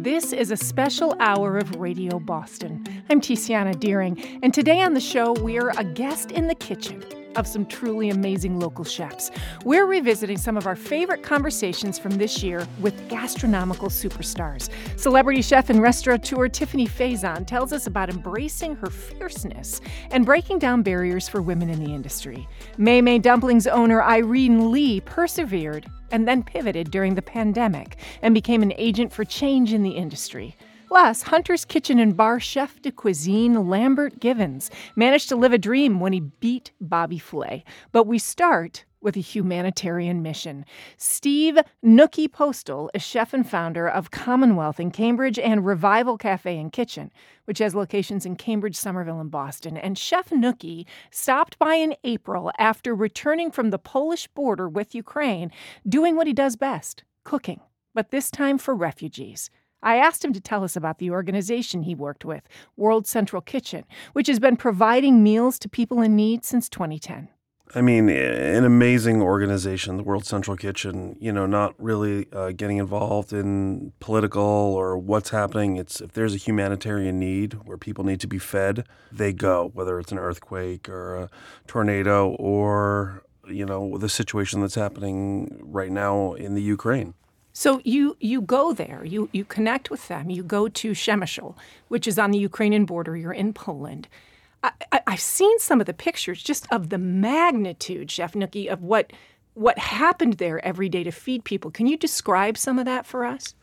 This is a special hour of Radio Boston. I'm Tiziana Deering, and today on the show, we're a guest in the kitchen of some truly amazing local chefs. We're revisiting some of our favorite conversations from this year with gastronomical superstars. Celebrity chef and restaurateur Tiffany Faison tells us about embracing her fierceness and breaking down barriers for women in the industry. May May Dumplings owner Irene Lee persevered and then pivoted during the pandemic and became an agent for change in the industry. Plus, Hunter's Kitchen and Bar chef de cuisine Lambert Givens managed to live a dream when he beat Bobby Flay. But we start with a humanitarian mission. Steve Nookie Postal is chef and founder of Commonwealth in Cambridge and Revival Cafe and Kitchen, which has locations in Cambridge, Somerville, and Boston. And Chef Nookie stopped by in April after returning from the Polish border with Ukraine, doing what he does best, cooking, but this time for refugees. I asked him to tell us about the organization he worked with, World Central Kitchen, which has been providing meals to people in need since 2010. I mean, an amazing organization, the World Central Kitchen, not really getting involved in political or what's happening. It's if there's a humanitarian need where people need to be fed, they go, whether it's an earthquake or a tornado or, the situation that's happening right now in the Ukraine. So you go there, you connect with them, you go to Przemysl, which is on the Ukrainian border, you're in Poland. I've seen some of the pictures just of the magnitude, Chef Nookie, of what happened there every day to feed people. Can you describe some of that for us?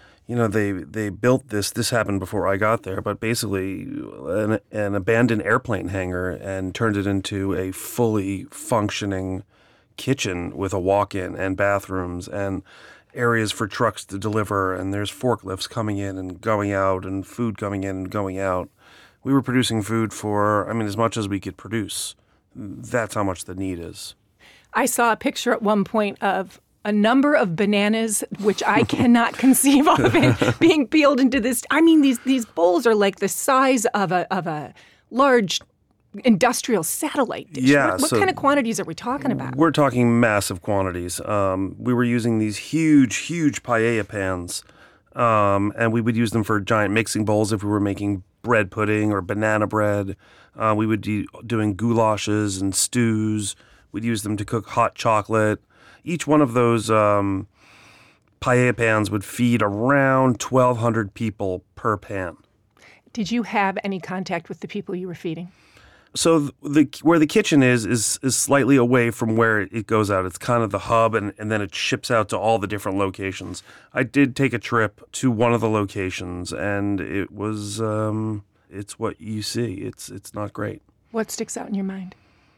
They built this happened before I got there, but basically an abandoned airplane hangar and turned it into a fully functioning kitchen with a walk-in and bathrooms and areas for trucks to deliver, and there's forklifts coming in and going out and food coming in and going out. We were producing food for, as much as we could produce. That's how much the need is. I saw a picture at one point of a number of bananas, which I cannot conceive of it, being peeled into this. These bowls are like the size of a large industrial satellite dish. Yeah, what kind of quantities are we talking about? We're talking massive quantities. We were using these huge paella pans, and we would use them for giant mixing bowls if we were making bread pudding or banana bread. We would be doing goulashes and stews. We'd use them to cook hot chocolate. Each one of those paella pans would feed around 1,200 people per pan. Did you have any contact with the people you were feeding? So where the kitchen is slightly away from where it goes out. It's kind of the hub, and then it ships out to all the different locations. I did take a trip to one of the locations, and it was it's what you see. It's not great. What sticks out in your mind?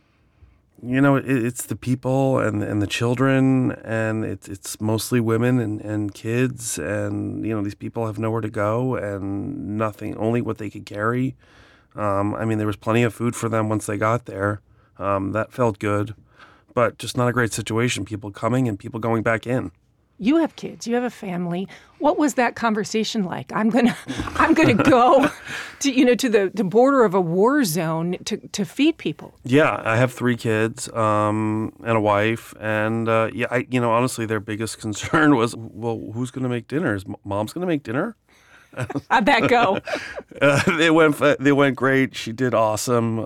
It's the people and the children, and it's mostly women and kids, and these people have nowhere to go and nothing, only what they could carry. There was plenty of food for them once they got there. That felt good, but just not a great situation. People coming and people going back in. You have kids. You have a family. What was that conversation like? I'm gonna go to the border of a war zone to feed people. Yeah, I have 3 kids and a wife, and honestly, their biggest concern was, well, who's going to make dinner? Is Mom's going to make dinner? How'd that go? They went great. She did awesome.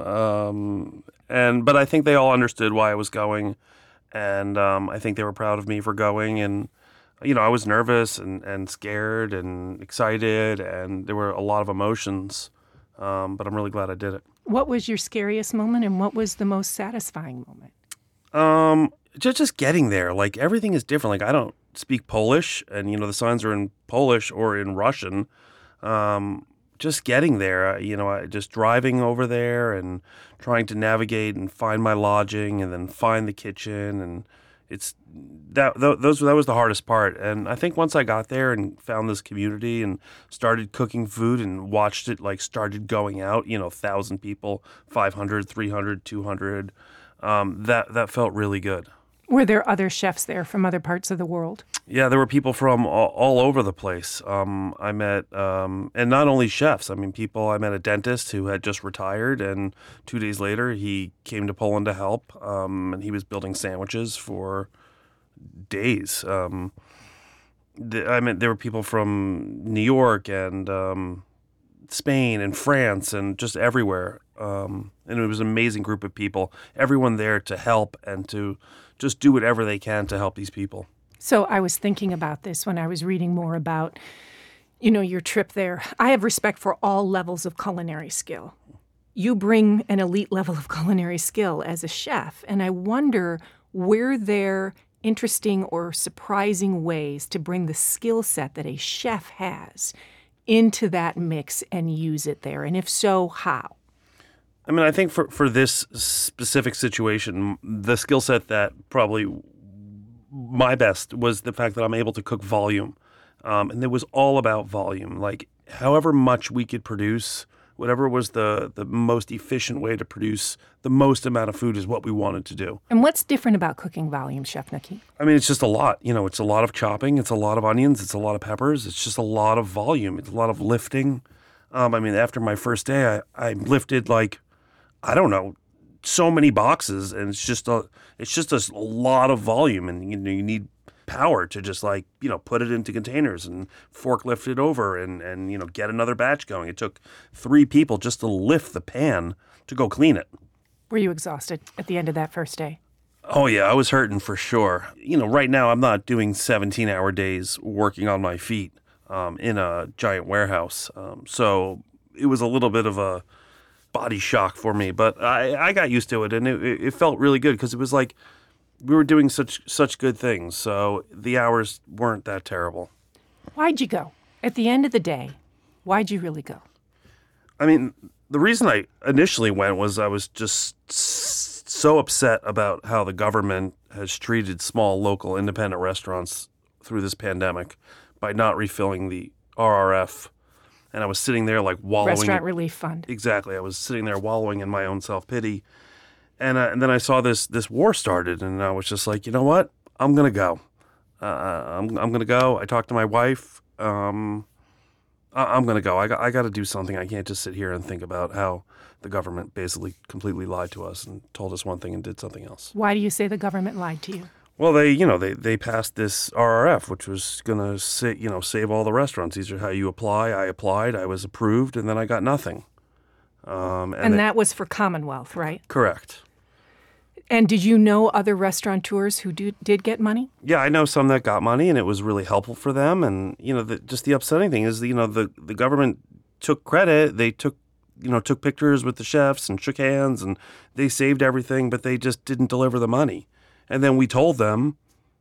But I think they all understood why I was going, and I think they were proud of me for going. And I was nervous and scared and excited, and there were a lot of emotions. But I'm really glad I did it. What was your scariest moment, and what was the most satisfying moment? Just getting there. Like, everything is different. Like, I don't speak Polish, and the signs are in Polish or in Russian. Just getting there, just driving over there and trying to navigate and find my lodging and then find the kitchen, and that was the hardest part. And I think once I got there and found this community and started cooking food and watched it started going out, 1,000 people, 500, 300, 200, that felt really good. Were there other chefs there from other parts of the world? Yeah, there were people from all over the place. I met, and not only chefs, I met a dentist who had just retired, and 2 days later he came to Poland to help, and he was building sandwiches for days. I mean, there were people from New York and Spain and France and just everywhere. And it was an amazing group of people. Everyone there to help and to just do whatever they can to help these people. So I was thinking about this when I was reading more about, your trip there. I have respect for all levels of culinary skill. You bring an elite level of culinary skill as a chef, and I wonder, were there interesting or surprising ways to bring the skill set that a chef has into that mix and use it there? And if so, how? I mean, I think for this specific situation, the skill set that probably my best was the fact that I'm able to cook volume. And it was all about volume. Like, however much we could produce, whatever was the most efficient way to produce the most amount of food is what we wanted to do. And what's different about cooking volume, Chef Nookie? I mean, it's just a lot. It's a lot of chopping. It's a lot of onions. It's a lot of peppers. It's just a lot of volume. It's a lot of lifting. I mean, after my first day, I lifted I don't know, so many boxes, and it's just a lot of volume, and you need power to just put it into containers and forklift it over and get another batch going. It took 3 people just to lift the pan to go clean it. Were you exhausted at the end of that first day? Oh yeah, I was hurting for sure. Right now I'm not doing 17-hour days working on my feet in a giant warehouse. So it was a little bit of a body shock for me, but I got used to it, and it felt really good because it was like we were doing such good things, so the hours weren't that terrible. Why'd you go? At the end of the day, why'd you really go? I mean, the reason I initially went was I was just so upset about how the government has treated small, local, independent restaurants through this pandemic by not refilling the RRF. And I was sitting there wallowing. Restaurant Relief Fund. Exactly. I was sitting there wallowing in my own self-pity. And then I saw this war started, and I was just like, you know what? I'm going to go. I'm going to go. I talked to my wife. I'm going to go. I got to do something. I can't just sit here and think about how the government basically completely lied to us and told us one thing and did something else. Why do you say the government lied to you? Well, they passed this RRF, which was going to save all the restaurants. These are how you apply. I applied. I was approved, and then I got nothing. And that was for Commonwealth, right? Correct. And did you know other restaurateurs who did get money? Yeah, I know some that got money, and it was really helpful for them. And just the upsetting thing is, the government took credit. They took pictures with the chefs and shook hands, and they saved everything, but they just didn't deliver the money. And then we told them,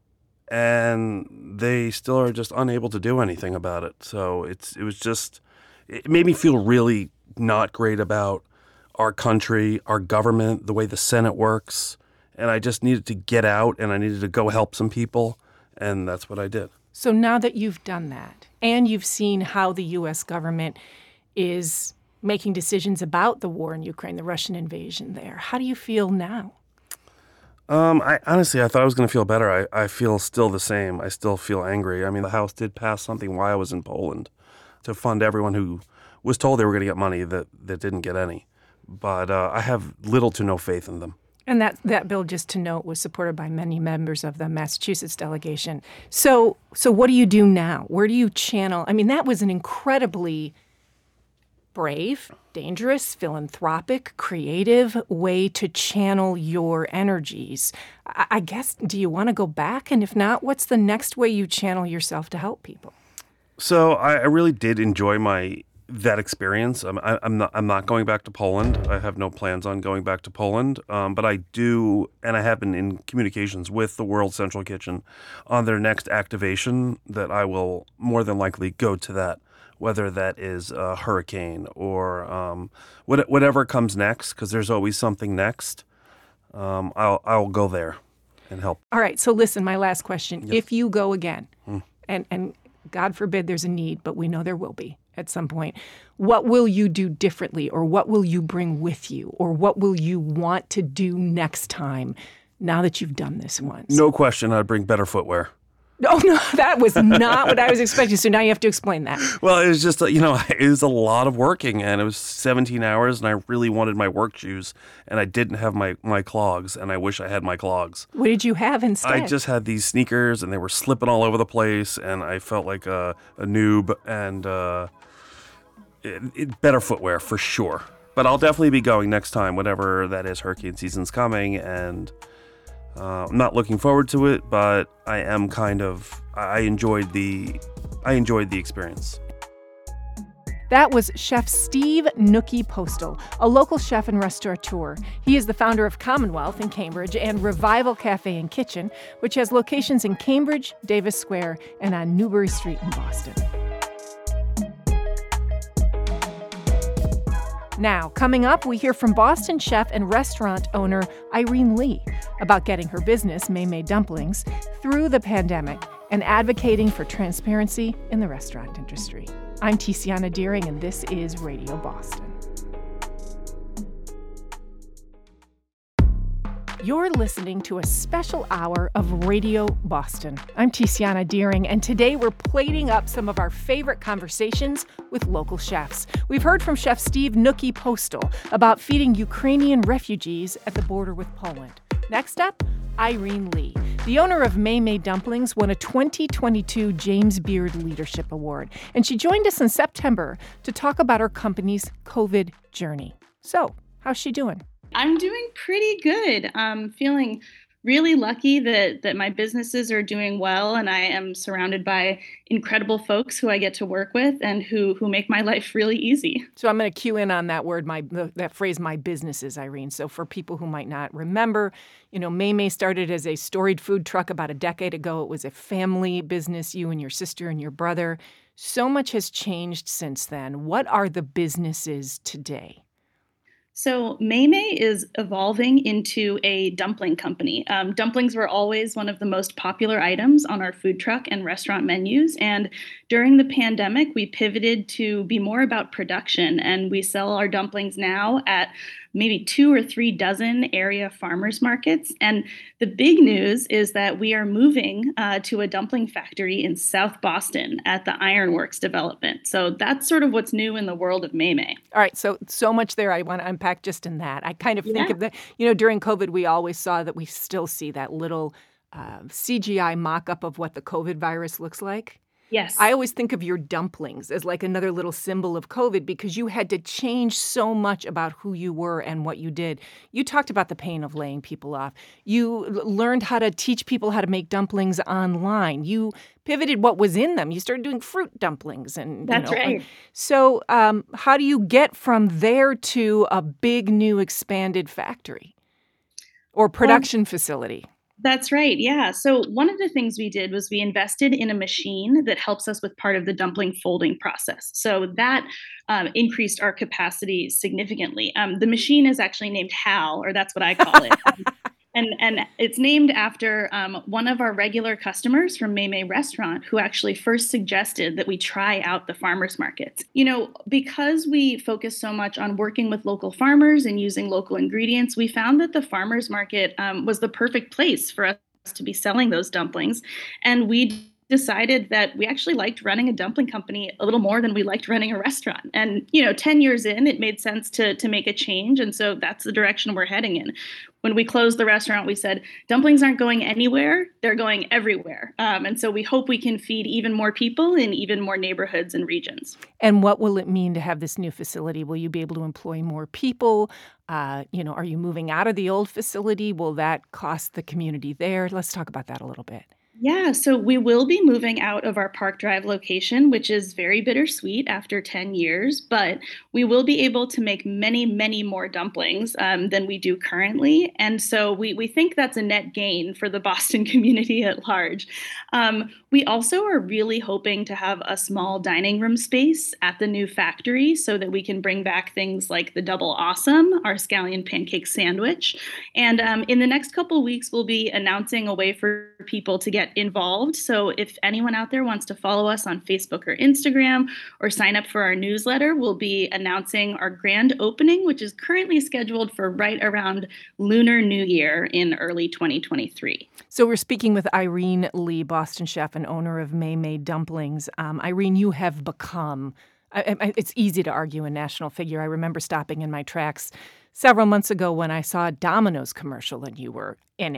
and they still are just unable to do anything about it. So it made me feel really not great about our country, our government, the way the Senate works. And I just needed to get out, and I needed to go help some people, and that's what I did. So now that you've done that, and you've seen how the U.S. government is making decisions about the war in Ukraine, the Russian invasion there, how do you feel now? I thought I was going to feel better. I feel still the same. I still feel angry. I mean, the House did pass something while I was in Poland to fund everyone who was told they were going to get money that didn't get any. But I have little to no faith in them. And that bill, just to note, was supported by many members of the Massachusetts delegation. So what do you do now? Where do you channel? I mean, that was an incredibly brave, dangerous, philanthropic, creative way to channel your energies. I guess, do you want to go back? And if not, what's the next way you channel yourself to help people? So I really did enjoy that experience. I'm not going back to Poland. I have no plans on going back to Poland. But I do, and I have been in communications with the World Central Kitchen on their next activation that I will more than likely go to that, whether that is a hurricane or whatever comes next, because there's always something next. I'll go there and help. All right. So listen, my last question. Yes. If you go again, and God forbid there's a need, but we know there will be at some point, what will you do differently, or what will you bring with you, or what will you want to do next time now that you've done this once? No question, I'd bring better footwear. Oh, no, that was not what I was expecting. So now you have to explain that. Well, it was just, it was a lot of working, and it was 17 hours, and I really wanted my work shoes, and I didn't have my clogs, and I wish I had my clogs. What did you have instead? I just had these sneakers, and they were slipping all over the place, and I felt like a noob, and better footwear for sure. But I'll definitely be going next time, whatever that is. Hurricane season's coming, and I'm not looking forward to it, but I am I enjoyed the experience. That was Chef Steve Nookie Postal, a local chef and restaurateur. He is the founder of Commonwealth in Cambridge and Revival Cafe and Kitchen, which has locations in Cambridge, Davis Square, and on Newbury Street in Boston. Now, coming up, we hear from Boston chef and restaurant owner Irene Lee about getting her business, Maymay Dumplings, through the pandemic and advocating for transparency in the restaurant industry. I'm Tiziana Deering, and this is Radio Boston. You're listening to a special hour of Radio Boston. I'm Tiziana Deering, and today we're plating up some of our favorite conversations with local chefs. We've heard from Chef Steve Nookie Postal about feeding Ukrainian refugees at the border with Poland. Next up, Irene Lee. The owner of Maymay Dumplings won a 2022 James Beard Leadership Award, and she joined us in September to talk about her company's COVID journey. So, how's she doing? I'm doing pretty good. I'm feeling really lucky that my businesses are doing well, and I am surrounded by incredible folks who I get to work with and who make my life really easy. So I'm going to cue in on that word, that phrase, my businesses, Irene. So for people who might not remember, Maymay started as a storied food truck about a decade ago. It was a family business, you and your sister and your brother. So much has changed since then. What are the businesses today? So Maymay is evolving into a dumpling company. Dumplings were always one of the most popular items on our food truck and restaurant menus. And during the pandemic, we pivoted to be more about production. And we sell our dumplings now at maybe 2 or 3 dozen area farmers markets. And the big news is that we are moving to a dumpling factory in South Boston at the Ironworks development. So that's sort of what's new in the world of Maymay. All right, so much there I want to unpack just in that. I kind of think of that, during COVID, we always saw that we still see that little CGI mock-up of what the COVID virus looks like. Yes. I always think of your dumplings as like another little symbol of COVID because you had to change so much about who you were and what you did. You talked about the pain of laying people off. You learned how to teach people how to make dumplings online. You pivoted what was in them. You started doing fruit dumplings. That's right. So how do you get from there to a big new expanded factory or production facility? That's right. Yeah. So one of the things we did was we invested in a machine that helps us with part of the dumpling folding process. So that increased our capacity significantly. The machine is actually named Hal, or that's what I call it. And it's named after one of our regular customers from Maymay Restaurant who actually first suggested that we try out the farmers markets. Because we focus so much on working with local farmers and using local ingredients, we found that the farmers market was the perfect place for us to be selling those dumplings. And we decided that we actually liked running a dumpling company a little more than we liked running a restaurant. And, 10 years in, it made sense to make a change. And so that's the direction we're heading in. When we closed the restaurant, we said, dumplings aren't going anywhere, they're going everywhere. And so we hope we can feed even more people in even more neighborhoods and regions. And what will it mean to have this new facility? Will you be able to employ more people? Are you moving out of the old facility? Will that cost the community there? Let's talk about that a little bit. Yeah, so we will be moving out of our Park Drive location, which is very bittersweet after 10 years, but we will be able to make many, many more dumplings than we do currently. And so we think that's a net gain for the Boston community at large. We also are really hoping to have a small dining room space at the new factory so that we can bring back things like the Double Awesome, our scallion pancake sandwich. And in the next couple of weeks, we'll be announcing a way for people to get get involved. So if anyone out there wants to follow us on Facebook or Instagram or sign up for our newsletter, we'll be announcing our grand opening, which is currently scheduled for right around Lunar New Year in early 2023. So we're speaking with Irene Lee, Boston chef and owner of Mei Mei Dumplings. Irene, you have become, it's easy to argue, a national figure. I remember stopping in my tracks several months ago when I saw a Domino's commercial and you were in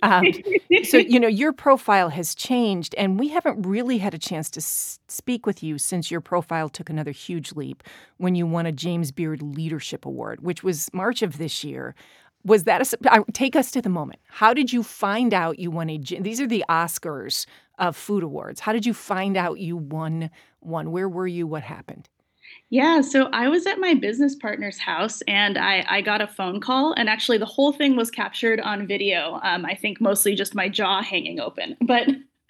it. So, your profile has changed, and we haven't really had a chance to speak with you since your profile took another huge leap when you won a James Beard Leadership Award, which was March of this year. Was that take us to the moment. How did you find out you won these are the Oscars of food awards. How did you find out you won one? Where were you? What happened? Yeah, so I was at my business partner's house and I got a phone call, and actually the whole thing was captured on video. I think mostly just my jaw hanging open. But,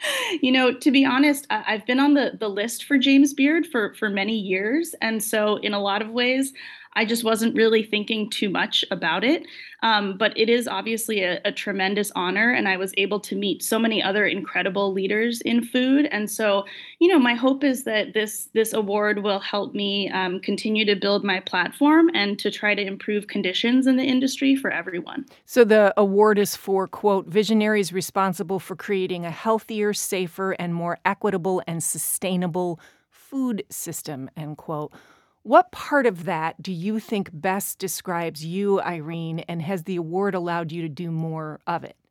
to be honest, I've been on the list for James Beard for many years. And so in a lot of ways, I just wasn't really thinking too much about it. But it is obviously a tremendous honor. And I was able to meet so many other incredible leaders in food. And so, my hope is that this award will help me continue to build my platform and to try to improve conditions in the industry for everyone. So the award is for, quote, visionaries responsible for creating a healthier, safer, and more equitable and sustainable food system, end quote. What part of that do you think best describes you, Irene, and has the award allowed you to do more of it?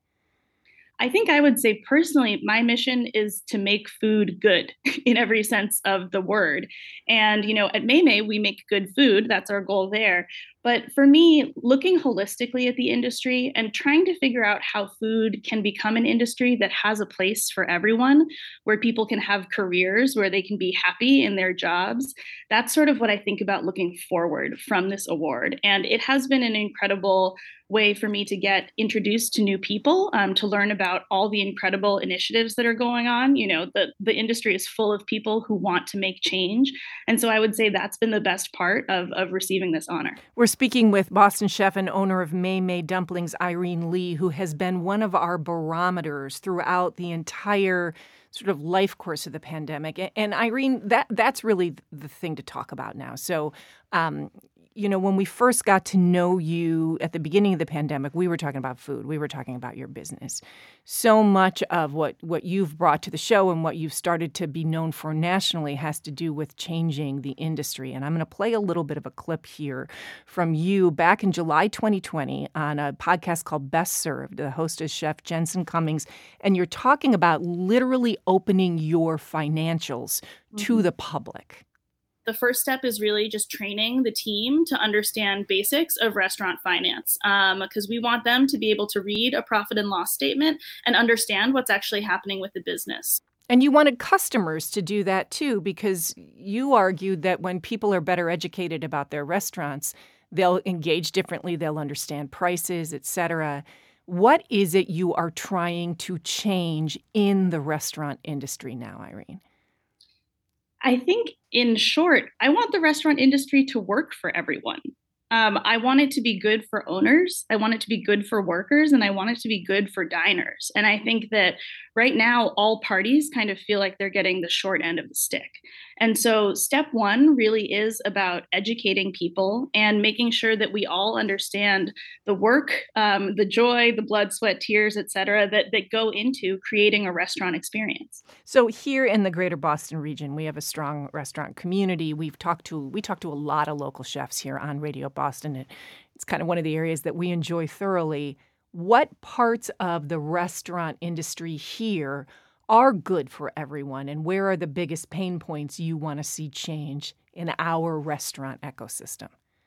I think I would say personally, my mission is to make food good in every sense of the word. And, at Mei Mei, we make good food. That's our goal there. But for me, looking holistically at the industry and trying to figure out how food can become an industry that has a place for everyone, where people can have careers, where they can be happy in their jobs, that's sort of what I think about looking forward from this award. And it has been an incredible way for me to get introduced to new people, to learn about all the incredible initiatives that are going on. The industry is full of people who want to make change. And so I would say that's been the best part of receiving this honor. We're speaking with Boston chef and owner of Mei Mei Dumplings, Irene Lee, who has been one of our barometers throughout the entire sort of life course of the pandemic. And Irene, that's really the thing to talk about now. So, when we first got to know you at the beginning of the pandemic, we were talking about food. We were talking about your business. So much of what you've brought to the show and what you've started to be known for nationally has to do with changing the industry. And I'm going to play a little bit of a clip here from you back in July 2020 on a podcast called Best Served. The host is Chef Jensen Cummings. And you're talking about literally opening your financials to the public. The first step is really just training the team to understand basics of restaurant finance, because we want them to be able to read a profit and loss statement and understand what's actually happening with the business. And you wanted customers to do that too, because you argued that when people are better educated about their restaurants, they'll engage differently, they'll understand prices, et cetera. What is it you are trying to change in the restaurant industry now, Irene? I think, in short, I want the restaurant industry to work for everyone. I want it to be good for owners. I want it to be good for workers, and I want it to be good for diners. And I think that right now, all parties kind of feel like they're getting the short end of the stick. And so step one really is about educating people and making sure that we all understand the work, the joy, the blood, sweat, tears, et cetera, that go into creating a restaurant experience. So here in the greater Boston region, we have a strong restaurant community. We talk to a lot of local chefs here on Radio Boston. It's kind of one of the areas that we enjoy thoroughly. What parts of the restaurant industry here are good for everyone, and where are the biggest pain points you want to see change in our restaurant ecosystem?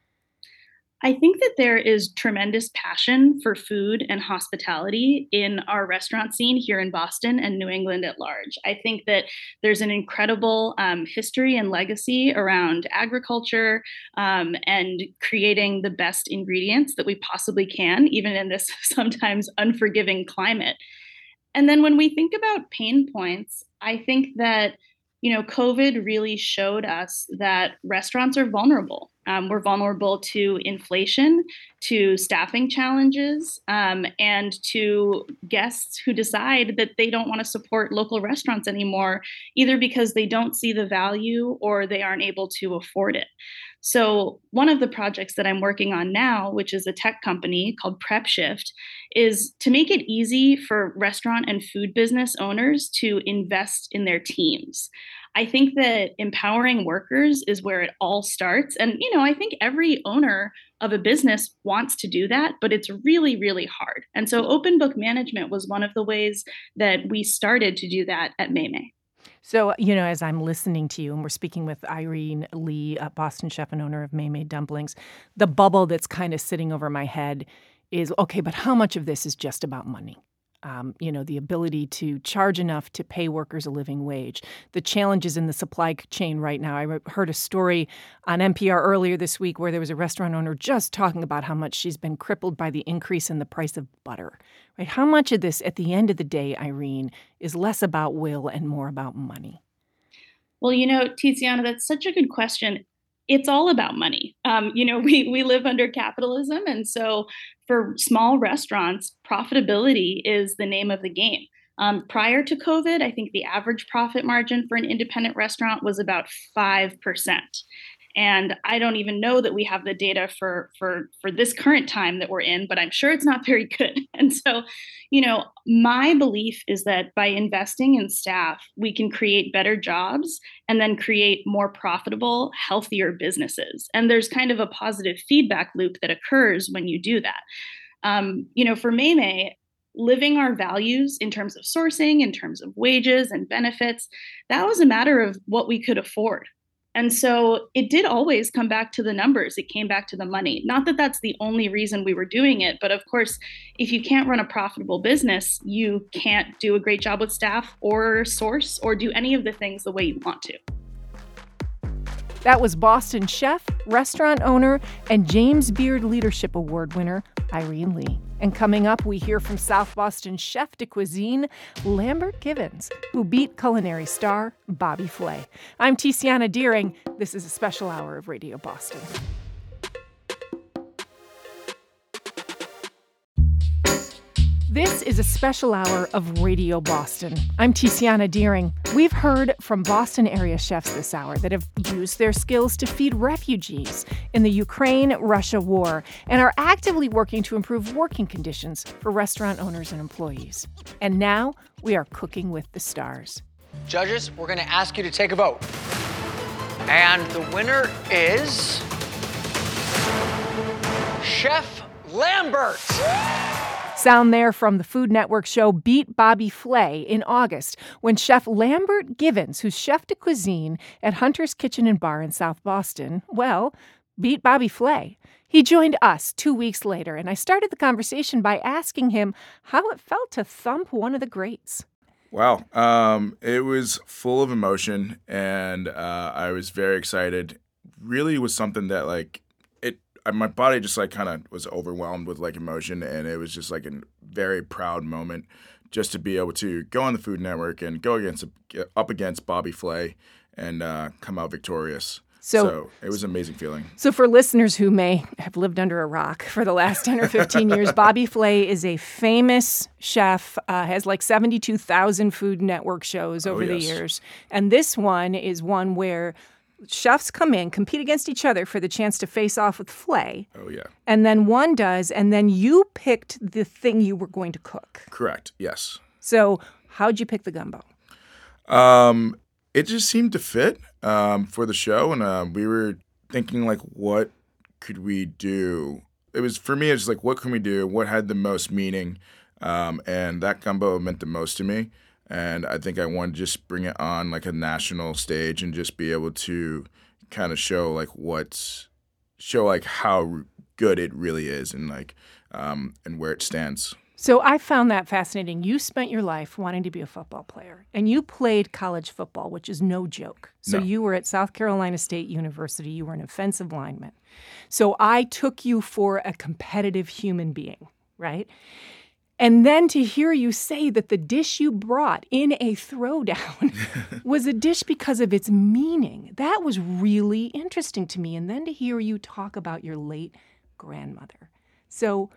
I think that there is tremendous passion for food and hospitality in our restaurant scene here in Boston and New England at large. I think that there's an incredible history and legacy around agriculture and creating the best ingredients that we possibly can, even in this sometimes unforgiving climate. And then when we think about pain points, I think that COVID really showed us that restaurants are vulnerable. We're vulnerable to inflation, to staffing challenges, and to guests who decide that they don't want to support local restaurants anymore, either because they don't see the value or they aren't able to afford it. So, one of the projects that I'm working on now, which is a tech company called PrepShift, is to make it easy for restaurant and food business owners to invest in their teams. I think that empowering workers is where it all starts. And, I think every owner of a business wants to do that, but it's really, really hard. And so open book management was one of the ways that we started to do that at Maymay. So, as I'm listening to you, and we're speaking with Irene Lee, a Boston chef and owner of Maymay Dumplings, the bubble that's kind of sitting over my head is, okay, but how much of this is just about money? The ability to charge enough to pay workers a living wage, the challenges in the supply chain right now. I heard a story on NPR earlier this week where there was a restaurant owner just talking about how much she's been crippled by the increase in the price of butter. Right? How much of this, at the end of the day, Irene, is less about will and more about money? Well, Tiziana, that's such a good question. It's all about money. We live under capitalism. And so for small restaurants, profitability is the name of the game. Prior to COVID, I think the average profit margin for an independent restaurant was about 5%. And I don't even know that we have the data for this current time that we're in, but I'm sure it's not very good. And so, my belief is that by investing in staff, we can create better jobs and then create more profitable, healthier businesses. And there's kind of a positive feedback loop that occurs when you do that. For Maymay, living our values in terms of sourcing, in terms of wages and benefits, that was a matter of what we could afford. And so it did always come back to the numbers. It came back to the money. Not that that's the only reason we were doing it, but of course, if you can't run a profitable business, you can't do a great job with staff or source or do any of the things the way you want to. That was Boston chef, restaurant owner, and James Beard Leadership Award winner, Irene Lee. And coming up, we hear from South Boston chef de cuisine, Lambert Givens, who beat culinary star Bobby Flay. I'm Tiziana Deering. This is a special hour of Radio Boston. This is a special hour of Radio Boston. I'm Tiziana Deering. We've heard from Boston area chefs this hour that have used their skills to feed refugees in the Ukraine-Russia war and are actively working to improve working conditions for restaurant owners and employees. And now we are cooking with the stars. Judges, we're going to ask you to take a vote. And the winner is Chef Lambert. Sound there from the Food Network show Beat Bobby Flay in August, when Chef Lambert Givens, who's chef de cuisine at Hunter's Kitchen and Bar in South Boston, beat Bobby Flay. He joined us 2 weeks later, and I started the conversation by asking him how it felt to thump one of the greats. Wow. It was full of emotion, and I was very excited. Really was something that, my body just kind of was overwhelmed with emotion, and it was just a very proud moment just to be able to go on the Food Network and go up against Bobby Flay and come out victorious. So it was an amazing feeling. So for listeners who may have lived under a rock for the last 10 or 15 years, Bobby Flay is a famous chef, has 72,000 Food Network shows over the years. And this one is one where chefs come in, compete against each other for the chance to face off with Flay. Oh, yeah. And then one does, and then you picked the thing you were going to cook. Correct, yes. So how'd you pick the gumbo? It just seemed to fit for the show, and we were thinking, what could we do? It was, for me, it's what can we do? What had the most meaning? And that gumbo meant the most to me. And I think I wanted to just bring it on a national stage and just be able to kind of show how good it really is and and where it stands. So I found that fascinating. You spent your life wanting to be a football player, and you played college football, which is no joke. So You were at South Carolina State University. You were an offensive lineman. So I took you for a competitive human being, right? And then to hear you say that the dish you brought in a throwdown was a dish because of its meaning, that was really interesting to me. And then to hear you talk about your late grandmother. So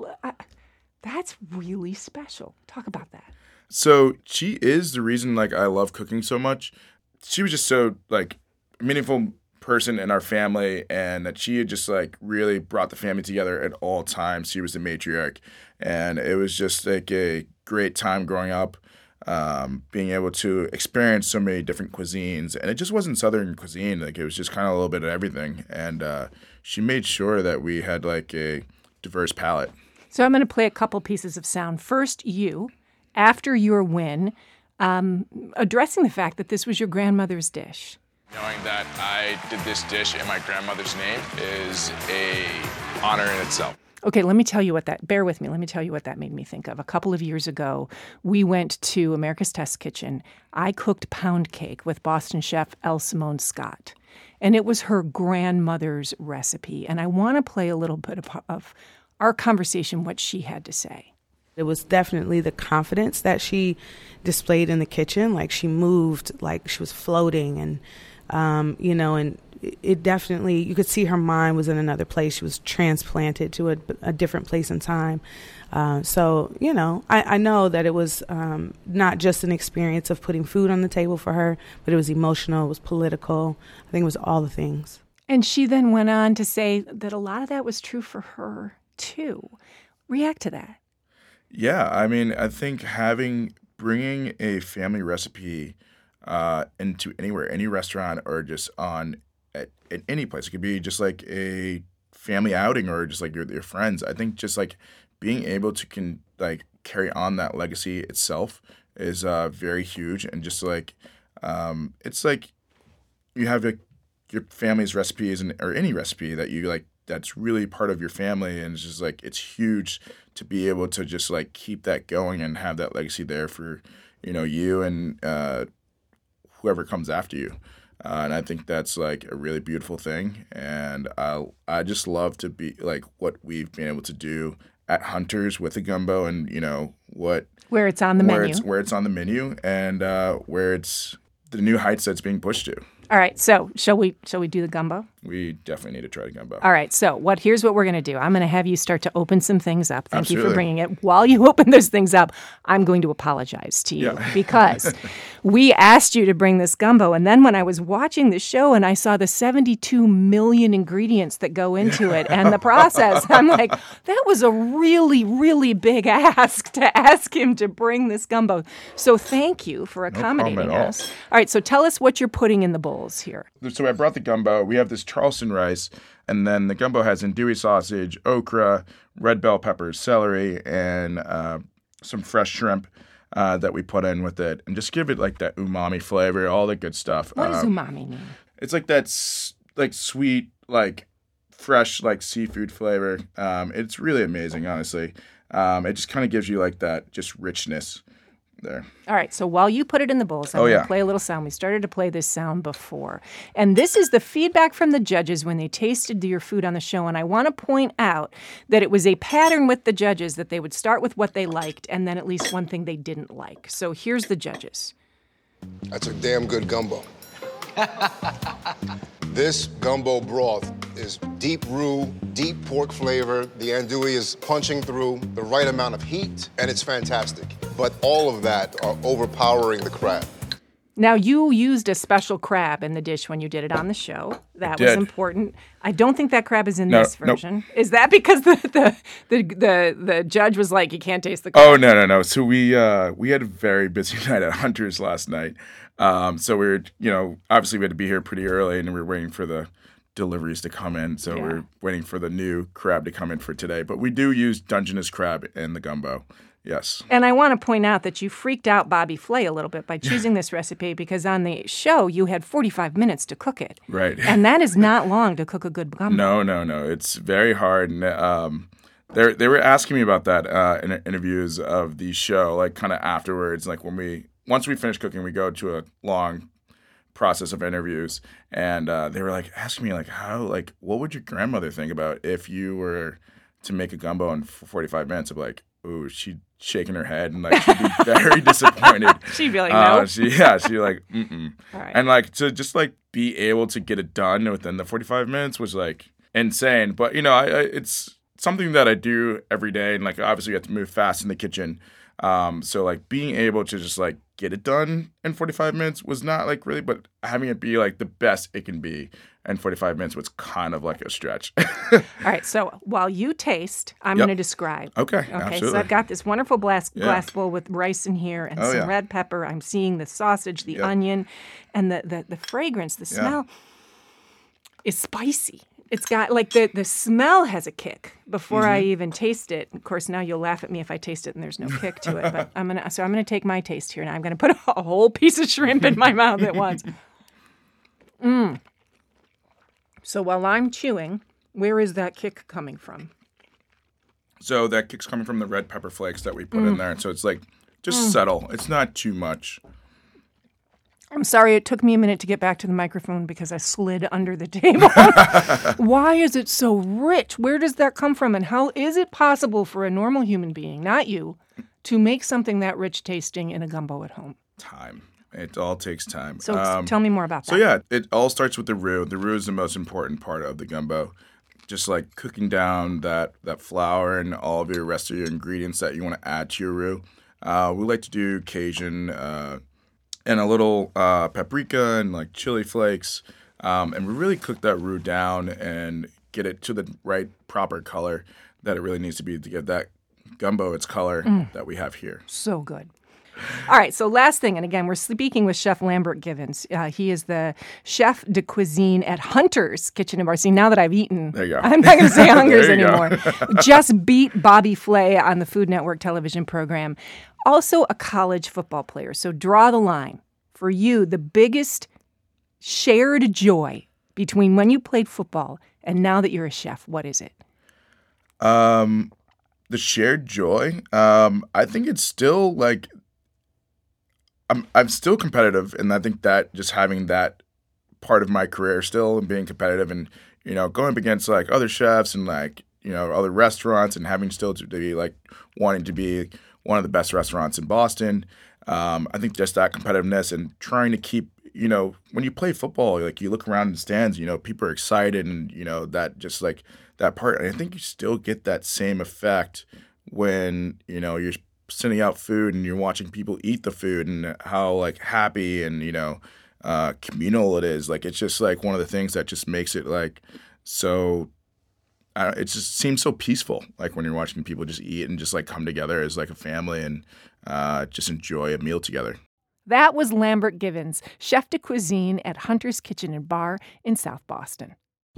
that's really special. Talk about that. So she is the reason like I love cooking so much. She was just so like a meaningful person in our family, and that she had just like really brought the family together at all times. She was the matriarch, and it was just like a great time growing up, being able to experience so many different cuisines. And it just wasn't Southern cuisine. Like it was just kind of a little bit of everything. And she made sure that we had like a diverse palate. So I'm going to play a couple pieces of sound. First, you, after your win, addressing the fact that this was your grandmother's dish. Knowing that I did this dish in my grandmother's name is a honor in itself. Okay, let me tell you what that, bear with me, let me tell you what that made me think of. A couple of years ago, we went to America's Test Kitchen. I cooked pound cake with Boston chef Elle Simone Scott, and it was her grandmother's recipe. And I want to play a little bit of our conversation, what she had to say. It was definitely the confidence that she displayed in the kitchen. Like she moved, like she was floating, and and it definitely, you could see her mind was in another place. She was transplanted to a different place and time. So I know that it was not just an experience of putting food on the table for her, but it was emotional, it was political. I think it was all the things. And she then went on to say that a lot of that was true for her, too. React to that. Yeah, I mean, I think bringing a family recipe into anywhere, any restaurant, or just at any place. It could be just like a family outing or just like your friends. I think just like being able to carry on that legacy itself is very huge. And just like it's like you have your family's recipes or any recipe that you like that's really part of your family, and it's just like it's huge to be able to just like keep that going and have that legacy there for you and whoever comes after you. And I think that's like a really beautiful thing. And I just love to be like what we've been able to do at Hunter's with the gumbo, and where it's on the menu, where it's on the menu, and where it's the new heights that's being pushed to. All right, so shall we do the gumbo? We definitely need to try the gumbo. All right, so here's what we're going to do. I'm going to have you start to open some things up. Thank Absolutely. you for bringing it. While you open those things up, I'm going to apologize to you because we asked you to bring this gumbo, and then when I was watching the show and I saw the 72 million ingredients that go into it and the process, I'm like, that was a really, really big ask to ask him to bring this gumbo. So thank you for accommodating us. All right, so tell us what you're putting in the bowls here. So I brought the gumbo. We have this Charleston rice, and then the gumbo has andouille sausage, okra, red bell peppers, celery, and some fresh shrimp that we put in with it, and just give it like that umami flavor, all the good stuff. What does umami mean? It's like that like sweet, like fresh, like seafood flavor. It's really amazing, honestly. It just kind of gives you like that just richness there. All right, so while you put it in the bowls, I'm going to play a little sound. We started to play this sound before. And this is the feedback from the judges when they tasted your food on the show. And I want to point out that it was a pattern with the judges that they would start with what they liked and then at least one thing they didn't like. So here's the judges. That's a damn good gumbo. This gumbo broth is deep roux, deep pork flavor. The andouille is punching through the right amount of heat, and it's fantastic. But all of that are overpowering the crab. Now, you used a special crab in the dish when you did it on the show. That was important. I don't think that crab is in this version. Nope. Is that because the judge was like, you can't taste the crab? Oh, no. So we had a very busy night at Hunter's last night. So we were, obviously we had to be here pretty early, and we were waiting for the deliveries to come in. So we're waiting for the new crab to come in for today. But we do use Dungeness crab in the gumbo. Yes. And I want to point out that you freaked out Bobby Flay a little bit by choosing this recipe because on the show you had 45 minutes to cook it. Right. And that is not long to cook a good gumbo. No. It's very hard. And they were asking me about that in interviews of the show, like kind of afterwards. Like once we finish cooking, we go to a long process of interviews. And they were like asking me like what would your grandmother think about if you were to make a gumbo in 45 minutes? I'm like, ooh, she'd shaking her head and like she'd be very disappointed. She'd be like, no. She'd like, mm-mm. All right. And like to just like be able to get it done within the 45 minutes was like insane. But it's something that I do every day, and like obviously you have to move fast in the kitchen. So like being able to just like get it done in 45 minutes was not like really, but having it be like the best it can be in 45 minutes was kind of like a stretch. All right. So while you taste, I'm going to describe. Okay. Absolutely. So I've got this wonderful glass bowl with rice in here and some red pepper. I'm seeing the sausage, the onion, and the fragrance, the smell is spicy. It's got like the smell has a kick before I even taste it. Of course, now you'll laugh at me if I taste it and there's no kick to it. But I'm gonna take my taste here now. I'm gonna put a whole piece of shrimp in my mouth at once. So while I'm chewing, where is that kick coming from? So that kick's coming from the red pepper flakes that we put in there. So it's like just subtle. It's not too much. I'm sorry, it took me a minute to get back to the microphone because I slid under the table. Why is it so rich? Where does that come from? And how is it possible for a normal human being, not you, to make something that rich tasting in a gumbo at home? Time. It all takes time. So tell me more about that. So yeah, it all starts with the roux. The roux is the most important part of the gumbo. Just like cooking down that flour and all of your rest of your ingredients that you want to add to your roux. We like to do Cajun and a little paprika and like chili flakes. And we really cook that roux down and get it to the right proper color that it really needs to be to give that gumbo its color that we have here. So good. All right, so last thing, and again, we're speaking with Chef Lambert Givens. He is the chef de cuisine at Hunter's Kitchen and Bar. See, now that I've eaten, there you go. I'm not going to say Hunger's anymore. Just beat Bobby Flay on the Food Network television program. Also a college football player. So draw the line. For you, the biggest shared joy between when you played football and now that you're a chef, what is it? The shared joy, I think it's still like, I'm still competitive, and I think that just having that part of my career still and being competitive and, going up against like other chefs and like, other restaurants and having still to be like wanting to be one of the best restaurants in Boston. I think just that competitiveness and trying to keep, when you play football, like you look around in the stands, people are excited and, that just like that part. And I think you still get that same effect when, you're sending out food and you're watching people eat the food and how like happy and, communal it is. Like, it's just like one of the things that just makes it like so it just seems so peaceful, like when you're watching people just eat and just like come together as like a family and just enjoy a meal together. That was Lambert Givens, chef de cuisine at Hunter's Kitchen and Bar in South Boston.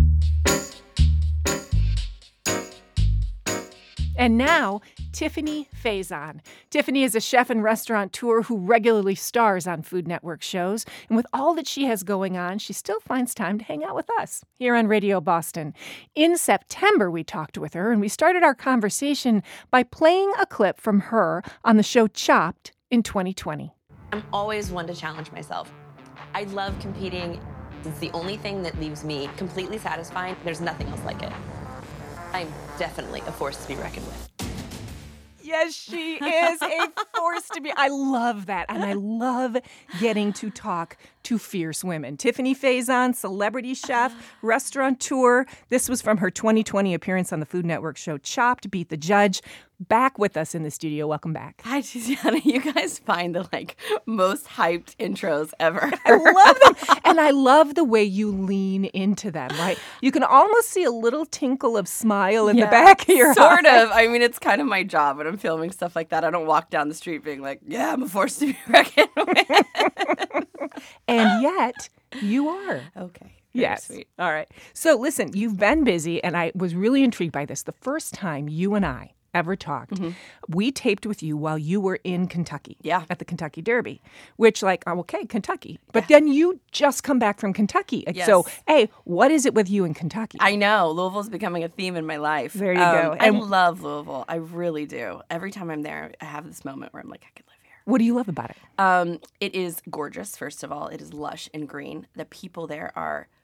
And now, Tiffany Faison. Tiffany is a chef and restaurateur who regularly stars on Food Network shows. And with all that she has going on, she still finds time to hang out with us here on Radio Boston. In September, we talked with her, and we started our conversation by playing a clip from her on the show Chopped in 2020. I'm always one to challenge myself. I love competing. It's the only thing that leaves me completely satisfied. There's nothing else like it. I'm definitely a force to be reckoned with. Yes, she is a force to be. I love that. And I love getting to talk to fierce women. Tiffany Faison, celebrity chef, restaurateur. This was from her 2020 appearance on the Food Network show Chopped, Beat the Judge. Back with us in the studio. Welcome back. Hi, Tiziana. You guys find the most hyped intros ever. I love them. And I love the way you lean into them, right? You can almost see a little tinkle of smile in the back of your Sort eye. of. I mean, it's kind of my job when I'm filming stuff like that. I don't walk down the street being like, yeah, I'm a force to be reckoned with. And yet, you are. Okay. Yes. Sweet. All right. So listen, you've been busy, and I was really intrigued by this. The first time you and I ever talked, we taped with you while you were in Kentucky. Yeah. At the Kentucky Derby, which okay, Kentucky. But then you just come back from Kentucky. Yes. So, hey, what is it with you in Kentucky? I know. Louisville's becoming a theme in my life. There you go. I love Louisville. I really do. Every time I'm there, I have this moment where I'm like, I could live here. What do you love about it? It is gorgeous, first of all. It is lush and green. The people there are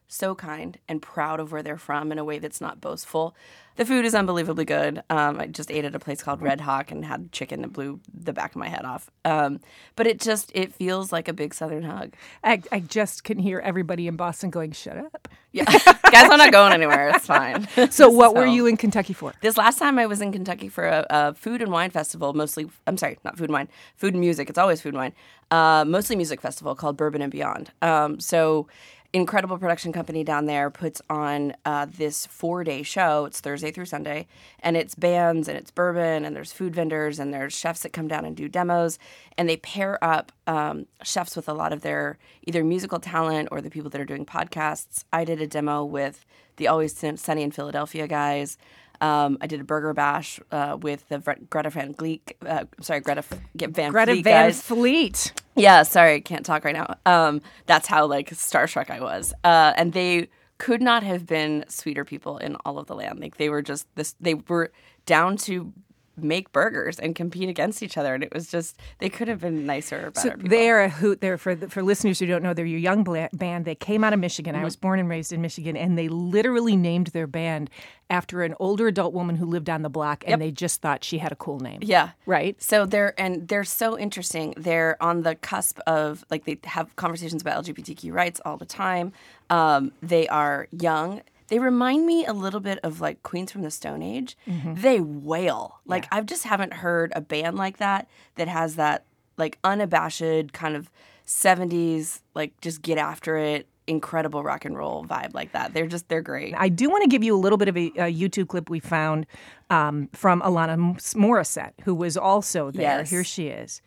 so kind and proud of where they're from in a way that's not boastful. The food is unbelievably good. I just ate at a place called Red Hawk and had chicken that blew the back of my head off. But it feels like a big Southern hug. I just can hear everybody in Boston going, shut up. Yeah, guys, I'm not going anywhere. It's fine. So what were you in Kentucky for? This last time I was in Kentucky for a food and wine festival, food and music. It's always food and wine. Mostly music festival called Bourbon and Beyond. So incredible production company down there puts on this 4-day show. It's Thursday through Sunday, and it's bands and it's bourbon and there's food vendors and there's chefs that come down and do demos, and they pair up chefs with a lot of their either musical talent or the people that are doing podcasts. I did a demo with the Always Sunny in Philadelphia guys. I did a burger bash with the Greta Van Fleet. Greta Van Fleet. Yeah, sorry, I can't talk right now. That's how starstruck I was. And they could not have been sweeter people in all of the land. Like they were just this. They were down to make burgers and compete against each other, and it was just they could have been nicer or better. So they're a hoot. They're for listeners who don't know, they're your young band. They came out of Michigan. I was born and raised in Michigan, and they literally named their band after an older adult woman who lived on the block, and they just thought she had a cool name. Yeah, right. So they're so interesting. They're on the cusp of they have conversations about LGBTQ rights all the time. They are young. They remind me a little bit of Queens from the Stone Age. Mm-hmm. They wail. I just haven't heard a band like that has that unabashed kind of 70s, just get after it, incredible rock and roll vibe like that. They're great. I do want to give you a little bit of a YouTube clip we found from Alanis Morissette, who was also there. Yes. Here she is.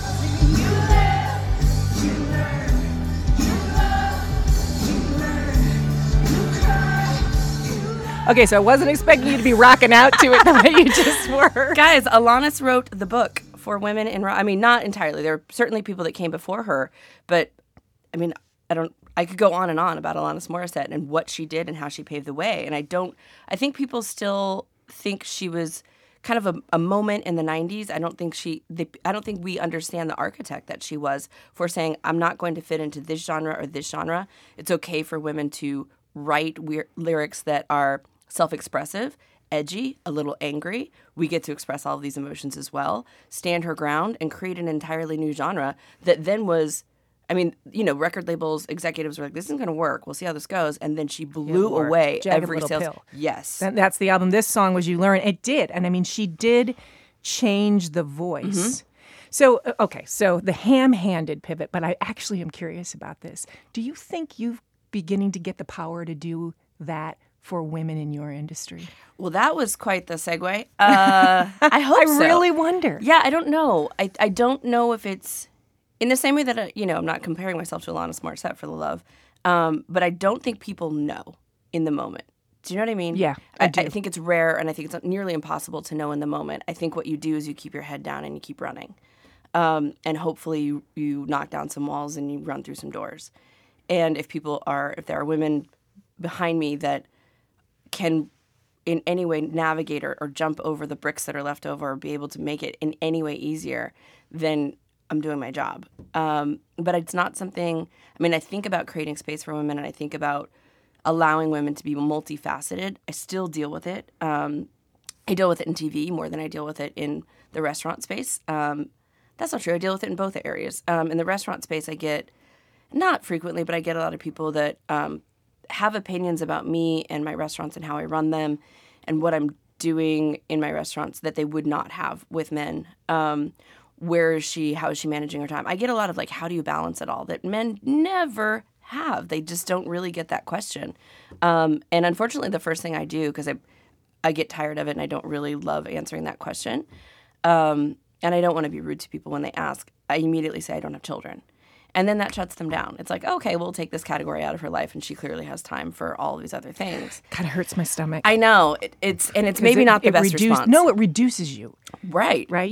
Okay, so I wasn't expecting you to be rocking out to it the way you just were. Guys, Alanis wrote the book for women in rock. I mean, not entirely. There are certainly people that came before her, but I mean, I could go on and on about Alanis Morissette and what she did and how she paved the way. And I think people still think she was kind of a moment in the 90s. I don't think we understand the architect that she was for saying, I'm not going to fit into this genre or this genre. It's okay for women to write lyrics that are self-expressive, edgy, a little angry. We get to express all of these emotions as well, stand her ground, and create an entirely new genre that then was, record labels, executives were like, this isn't going to work. We'll see how this goes. And then she blew away every sales. Pill. Yes. That's the album. This song was You Learn. It did. And she did change the voice. Mm-hmm. So, okay, so the ham-handed pivot, but I actually am curious about this. Do you think you're beginning to get the power to do that for women in your industry? Well, that was quite the segue. I hope so. I really wonder. Yeah, I don't know. I don't know if it's in the same way that, I'm not comparing myself to Alanis Morissette for the love, but I don't think people know in the moment. Do you know what I mean? Yeah, I do. I think it's rare, and I think it's nearly impossible to know in the moment. I think what you do is you keep your head down and you keep running. And hopefully you knock down some walls and you run through some doors. And if there are women behind me that can in any way navigate or jump over the bricks that are left over or be able to make it in any way easier, then I'm doing my job. But it's not something, I think about creating space for women, and I think about allowing women to be multifaceted. I still deal with it. I deal with it in TV more than I deal with it in the restaurant space. That's not true. I deal with it in both areas. In the restaurant space, I get, not frequently, but I get a lot of people that have opinions about me and my restaurants and how I run them and what I'm doing in my restaurants that they would not have with men. Where is she? How is she managing her time? I get a lot of how do you balance it all that men never have. They just don't really get that question. And unfortunately, the first thing I do, because I get tired of it and I don't really love answering that question, and I don't want to be rude to people when they ask, I immediately say I don't have children. And then that shuts them down. It's like, okay, we'll take this category out of her life, and she clearly has time for all of these other things. Kind of hurts my stomach. I know. It's maybe not the best response. No, it reduces you. Right. Right.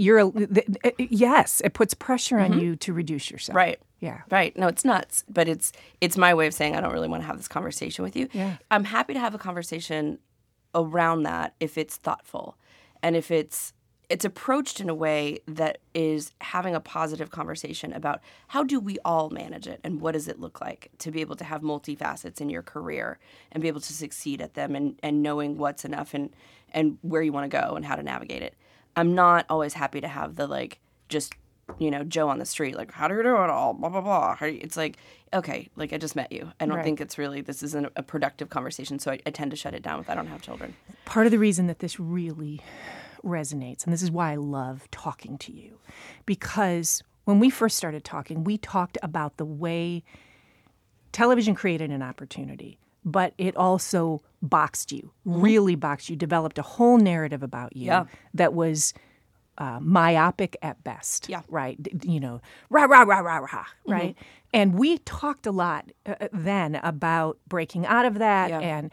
Yes, it puts pressure on you to reduce yourself. Right. Yeah. Right. No, it's nuts. But it's my way of saying I don't really want to have this conversation with you. Yeah. I'm happy to have a conversation around that if it's thoughtful, and if it's it's approached in a way that is having a positive conversation about how do we all manage it and what does it look like to be able to have multifacets in your career and be able to succeed at them and knowing what's enough and where you want to go and how to navigate it. I'm not always happy to have the like just, Joe on the street, like, how do you do it all, blah, blah, blah. It's like, okay, like I just met you. I don't think it's really, this isn't a productive conversation, so I tend to shut it down if I don't have children. Part of the reason that this really resonates, and this is why I love talking to you, because when we first started talking, we talked about the way television created an opportunity, but it also boxed you, really boxed you, developed a whole narrative about you that was myopic at best, right? Rah, rah, rah, rah, rah, right? And we talked a lot then about breaking out of that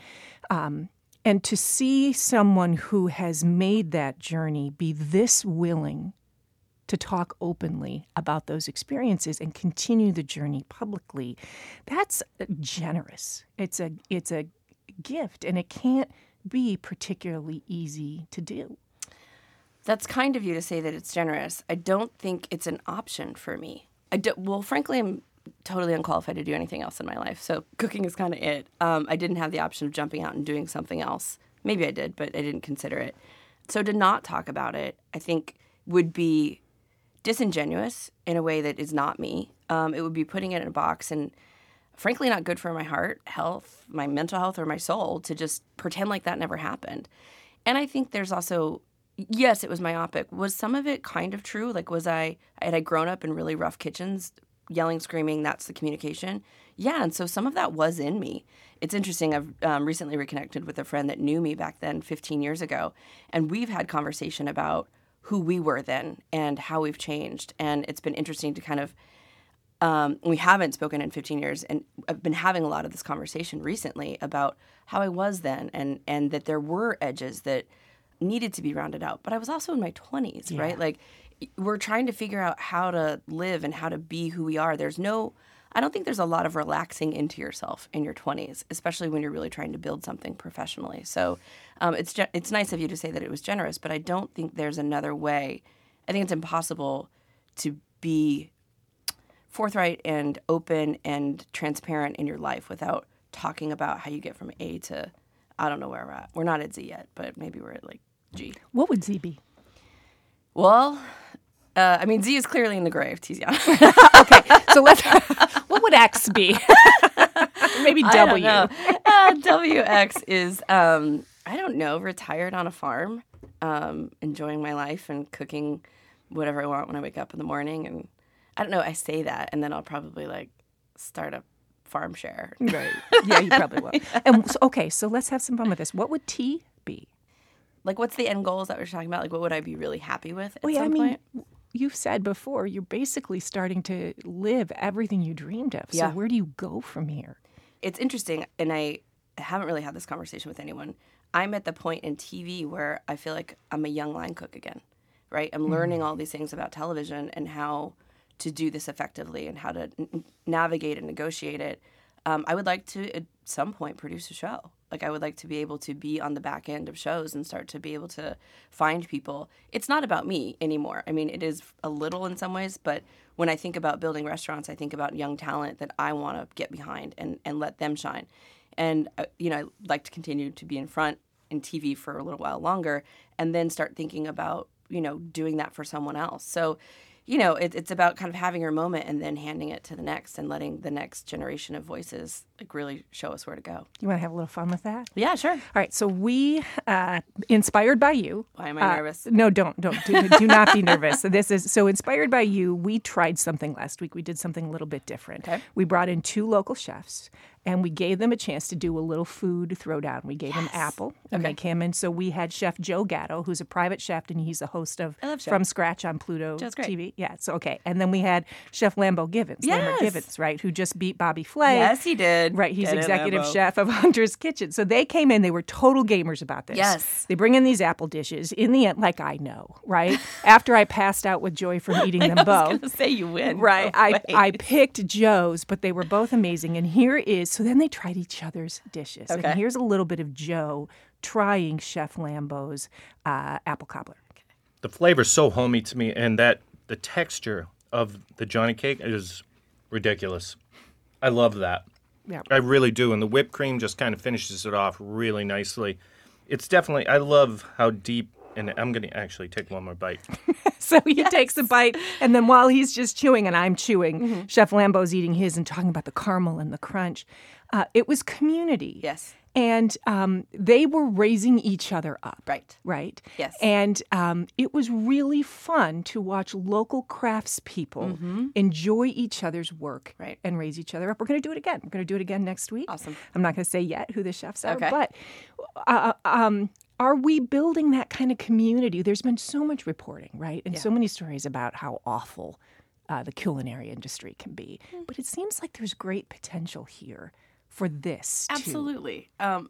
and to see someone who has made that journey be this willing to talk openly about those experiences and continue the journey publicly, that's generous. It's a gift, and it can't be particularly easy to do. That's kind of you to say that it's generous. I don't think it's an option for me. Frankly, I'm totally unqualified to do anything else in my life, so cooking is kind of it. I didn't have the option of jumping out and doing something else. Maybe I did, but I didn't consider it. So to not talk about it, I think, would be disingenuous in a way that is not me. It would be putting it in a box and, frankly, not good for my heart health, my mental health, or my soul to just pretend like that never happened. And I think there's also, yes, it was myopic. Was some of it kind of true? Like, had I grown up in really rough kitchens, yelling, screaming, that's the communication? Yeah, and so some of that was in me. It's interesting. I've recently reconnected with a friend that knew me back then 15 years ago, and we've had conversation about who we were then and how we've changed. And it's been interesting to kind of, we haven't spoken in 15 years, and I've been having a lot of this conversation recently about how I was then and that there were edges that needed to be rounded out. But I was also in my 20s, right? Like, we're trying to figure out how to live and how to be who we are. I don't think there's a lot of relaxing into yourself in your 20s, especially when you're really trying to build something professionally. So it's nice of you to say that it was generous, but I don't think there's another way. I think it's impossible to be forthright and open and transparent in your life without talking about how you get from A to, I don't know where we're at. We're not at Z yet, but maybe we're at like G. What would Z be? Well, Z is clearly in the grave, Tiziana. Okay, so what would X be? Maybe W. WX is, I don't know, retired on a farm, enjoying my life and cooking whatever I want when I wake up in the morning. And I don't know, I say that, and then I'll probably start a farm share. Right. Yeah, you probably will. And so let's have some fun with this. What would T be? Like, what's the end goals that we're talking about? Like, what would I be really happy with at some point? You've said before, you're basically starting to live everything you dreamed of. So where do you go from here? It's interesting, and I haven't really had this conversation with anyone. I'm at the point in TV where I feel like I'm a young line cook again, right? I'm learning all these things about television and how to do this effectively and how to navigate and negotiate it. I would like to, at some point, produce a show. Like, I would like to be able to be on the back end of shows and start to be able to find people. It's not about me anymore. I mean, it is a little in some ways, but when I think about building restaurants, I think about young talent that I want to get behind and let them shine. And, I'd like to continue to be in front in TV for a little while longer and then start thinking about, doing that for someone else. So, it's about kind of having your moment and then handing it to the next and letting the next generation of voices really show us where to go. You want to have a little fun with that? Yeah, sure. All right. So we, inspired by you. Why am I nervous? No, don't. Do not be nervous. So inspired by you, we tried something last week. We did something a little bit different. Okay. We brought in 2 local chefs, and we gave them a chance to do a little food throwdown. We gave them Apple, and they came in. So we had Chef Joe Gatto, who's a private chef, and he's a host of From Scratch on Pluto TV. Yeah, so okay. And then we had Chef Lambo Givens, Lambert Givens, right, who just beat Bobby Flay. Yes, he did. Right, he's executive chef of Hunter's Kitchen. So they came in. They were total gamers about this. Yes. They bring in these apple dishes. In the end, like I know, right? After I passed out with joy from eating them both. I was going to say you win. Right. I picked Joe's, but they were both amazing. And here is, so then they tried each other's dishes. Okay. And here's a little bit of Joe trying Chef Lambo's apple cobbler. the flavor's so homey to me, and that the texture of the Johnny cake is ridiculous. I love that. Yeah. I really do, and the whipped cream just kind of finishes it off really nicely. It's definitely, I love how deep, and I'm going to actually take one more bite. So he takes a bite, and then while he's just chewing and I'm chewing, Chef Lambeau's eating his and talking about the caramel and the crunch. It was community. Yes. And they were raising each other up. Right. Right? Yes. And it was really fun to watch local craftspeople enjoy each other's work and raise each other up. We're going to do it again. We're going to do it again next week. Awesome. I'm not going to say yet who the chefs are, Okay. but are we building that kind of community? There's been so much reporting, right? And so many stories about how awful the culinary industry can be. But it seems like there's great potential here for this, too. Absolutely.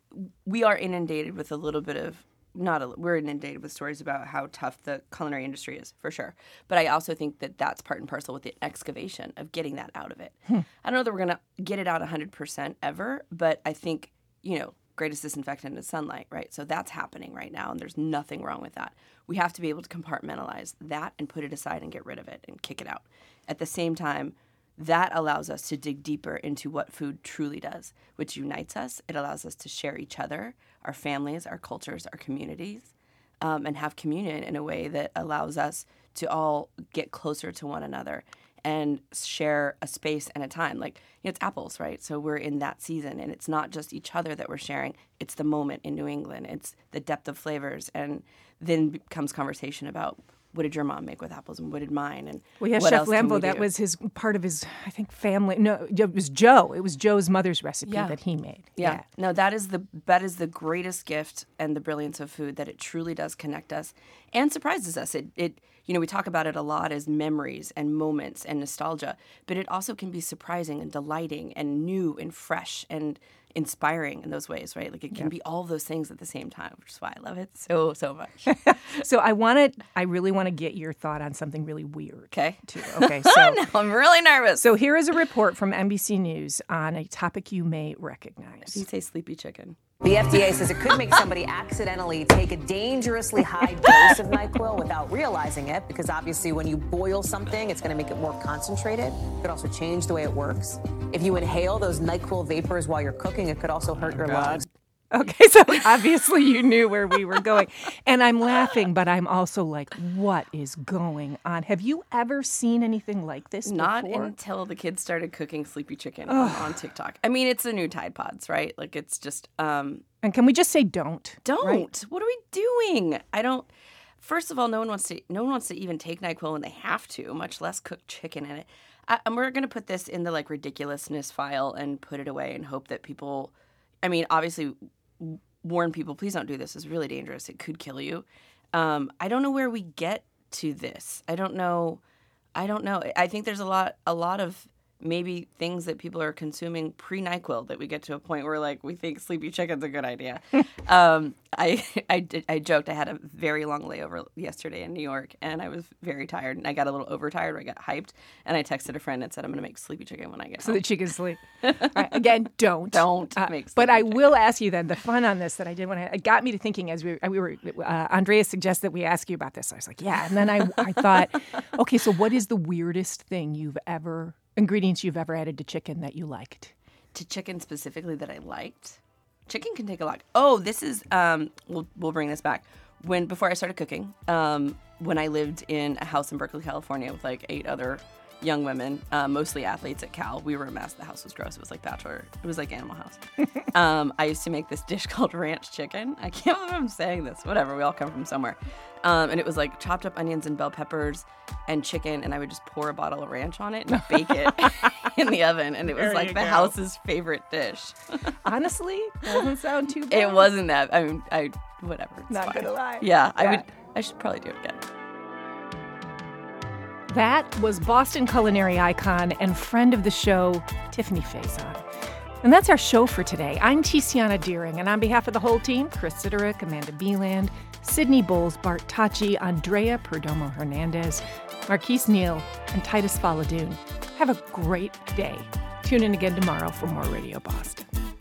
We are inundated with a little bit of, we're inundated with stories about how tough the culinary industry is, for sure. But I also think that that's part and parcel with the excavation of getting that out of it. I don't know that we're going to get it out 100% ever, but I think, greatest disinfectant is sunlight, right? So that's happening right now, and there's nothing wrong with that. We have to be able to compartmentalize that and put it aside and get rid of it and kick it out. At the same time, that allows us to dig deeper into what food truly does, which unites us. It allows us to share each other, our families, our cultures, our communities, and have communion in a way that allows us to all get closer to one another and share a space and a time. Like, it's apples, right? So we're in that season, and it's not just each other that we're sharing. It's the moment in New England. It's the depth of flavors. And then becomes conversation about, what did your mom make with apples, and what did mine? And well, yeah, what Chef else can we Lambeau, that do? was part of his, I think, family. No, it was Joe. It was Joe's mother's recipe that he made. Yeah. No, that is the greatest gift and the brilliance of food, that it truly does connect us and surprises us. It we talk about it a lot as memories and moments and nostalgia, but it also can be surprising and delighting and new and fresh and inspiring in those ways, right? Like, it can be all of those things at the same time, which is why I love it so much. So I really want to get your thought on something really weird. Okay. Too. Okay. So no, I'm really nervous. So here is a report from NBC News on a topic you may recognize. You say sleepy chicken. The FDA says it could make somebody accidentally take a dangerously high dose of NyQuil without realizing it, because obviously when you boil something, it's going to make it more concentrated. It could also change the way it works. If you inhale those NyQuil vapors while you're cooking, it could also hurt your lungs. Okay, so obviously you knew where we were going. And I'm laughing, but I'm also like, what is going on? Have you ever seen anything like this Not before? until the kids started cooking sleepy chicken on TikTok. I mean, it's the new Tide Pods, right? Like, it's just... And can we just say don't? Don't. Right? What are we doing? I don't... First of all, no one wants to even take NyQuil when they have to, much less cook chicken in it. And we're going to put this in the, ridiculousness file and put it away and hope that people... I mean, obviously... warn people, please don't do this. It's really dangerous. It could kill you. I don't know where we get to this. I don't know. I think there's a lot of maybe things that people are consuming pre-NyQuil that we get to a point where we think sleepy chicken's a good idea. I joked I had a very long layover yesterday in New York, and I was very tired, and I got a little overtired. I got hyped, and I texted a friend and said I'm going to make sleepy chicken when I get home. So that she can sleep. All right, again, don't make. But I will ask you then the fun on this that I did when it got me to thinking as we were Andrea suggested that we ask you about this. I was like, yeah, and then I thought, okay, so what is the weirdest thing ingredients you've ever added to chicken that you liked? To chicken specifically that I liked? Chicken can take a lot. Oh, this is, we'll bring this back. Before I started cooking, when I lived in a house in Berkeley, California with 8 other young women, mostly athletes at Cal. We were a mess. The house was gross. It was like Bachelor. It was like Animal House. I used to make this dish called ranch chicken. I can't believe I'm saying this. Whatever. We all come from somewhere. And it was chopped up onions and bell peppers and chicken, and I would just pour a bottle of ranch on it and bake it in the oven, and it was the house's favorite dish. Honestly, doesn't sound too bad. It wasn't that. I mean, whatever. It's Not fine. gonna lie. Yeah, I should probably do it again. That was Boston culinary icon and friend of the show, Tiffany Faison. And that's our show for today. I'm Tiziana Deering, and on behalf of the whole team, Chris Siderick, Amanda Beeland, Sydney Bowles, Bart Tachi, Andrea Perdomo Hernandez, Marquise Neal, and Titus Faladoon, have a great day. Tune in again tomorrow for more Radio Boston.